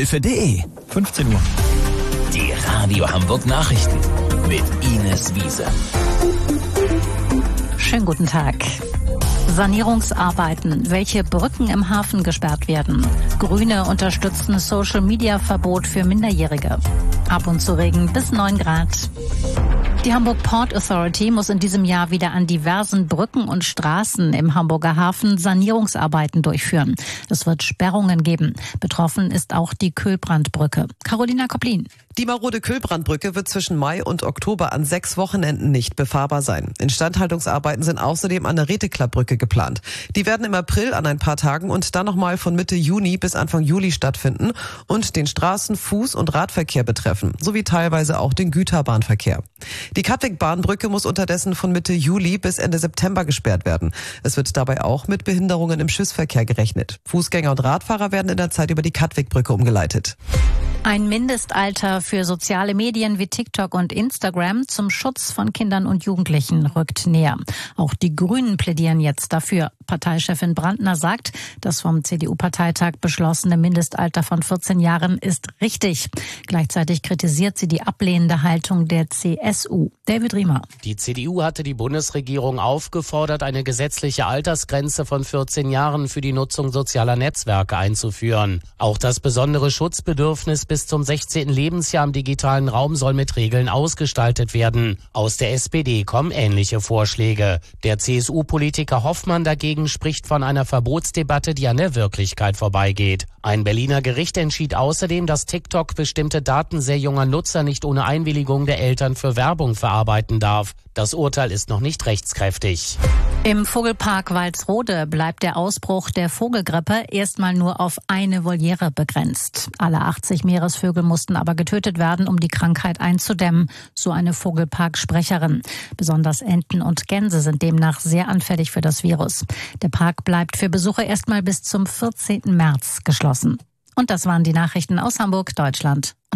Starthilfe.de 15 Uhr. Die Radio Hamburg Nachrichten mit Ines Wiese. Schönen guten Tag. Sanierungsarbeiten, welche Brücken im Hafen gesperrt werden. Grüne unterstützen Social-Media-Verbot für Minderjährige. Ab und zu Regen bis 9 Grad. Die Hamburg Port Authority muss in diesem Jahr wieder an diversen Brücken und Straßen im Hamburger Hafen Sanierungsarbeiten durchführen. Es wird Sperrungen geben. Betroffen ist auch die Köhlbrandbrücke. Carolina Koplin. Die marode Köhlbrandbrücke wird zwischen Mai und Oktober an 6 Wochenenden nicht befahrbar sein. Instandhaltungsarbeiten sind außerdem an der Reteklappbrücke geplant. Die werden im April an ein paar Tagen und dann nochmal von Mitte Juni bis Anfang Juli stattfinden und den Straßen-, Fuß- und Radverkehr betreffen, sowie teilweise auch den Güterbahnverkehr. Die Katwig-Bahnbrücke muss unterdessen von Mitte Juli bis Ende September gesperrt werden. Es wird dabei auch mit Behinderungen im Schiffsverkehr gerechnet. Fußgänger und Radfahrer werden in der Zeit über die Katwig-Brücke umgeleitet. Ein Mindestalter für soziale Medien wie TikTok und Instagram zum Schutz von Kindern und Jugendlichen rückt näher. Auch die Grünen plädieren jetzt dafür. Parteichefin Brandner sagt, das vom CDU-Parteitag beschlossene Mindestalter von 14 Jahren ist richtig. Gleichzeitig kritisiert sie die ablehnende Haltung der CSU. David Riemer. Die CDU hatte die Bundesregierung aufgefordert, eine gesetzliche Altersgrenze von 14 Jahren für die Nutzung sozialer Netzwerke einzuführen. Auch das besondere Schutzbedürfnis bis zum 16. Lebensjahr im digitalen Raum soll mit Regeln ausgestaltet werden. Aus der SPD kommen ähnliche Vorschläge. Der CSU-Politiker Hoffmann dagegen spricht von einer Verbotsdebatte, die an der Wirklichkeit vorbeigeht. Ein Berliner Gericht entschied außerdem, dass TikTok bestimmte Daten sehr junger Nutzer nicht ohne Einwilligung der Eltern für Werbung verarbeiten darf. Das Urteil ist noch nicht rechtskräftig. Im Vogelpark Walsrode bleibt der Ausbruch der Vogelgrippe erstmal nur auf eine Voliere begrenzt. Alle 80 Meeresvögel mussten aber getötet werden, um die Krankheit einzudämmen, so eine Vogelparksprecherin. Besonders Enten und Gänse sind demnach sehr anfällig für das Virus. Der Park bleibt für Besucher erstmal bis zum 14. März geschlossen. Und das waren die Nachrichten aus Hamburg, Deutschland.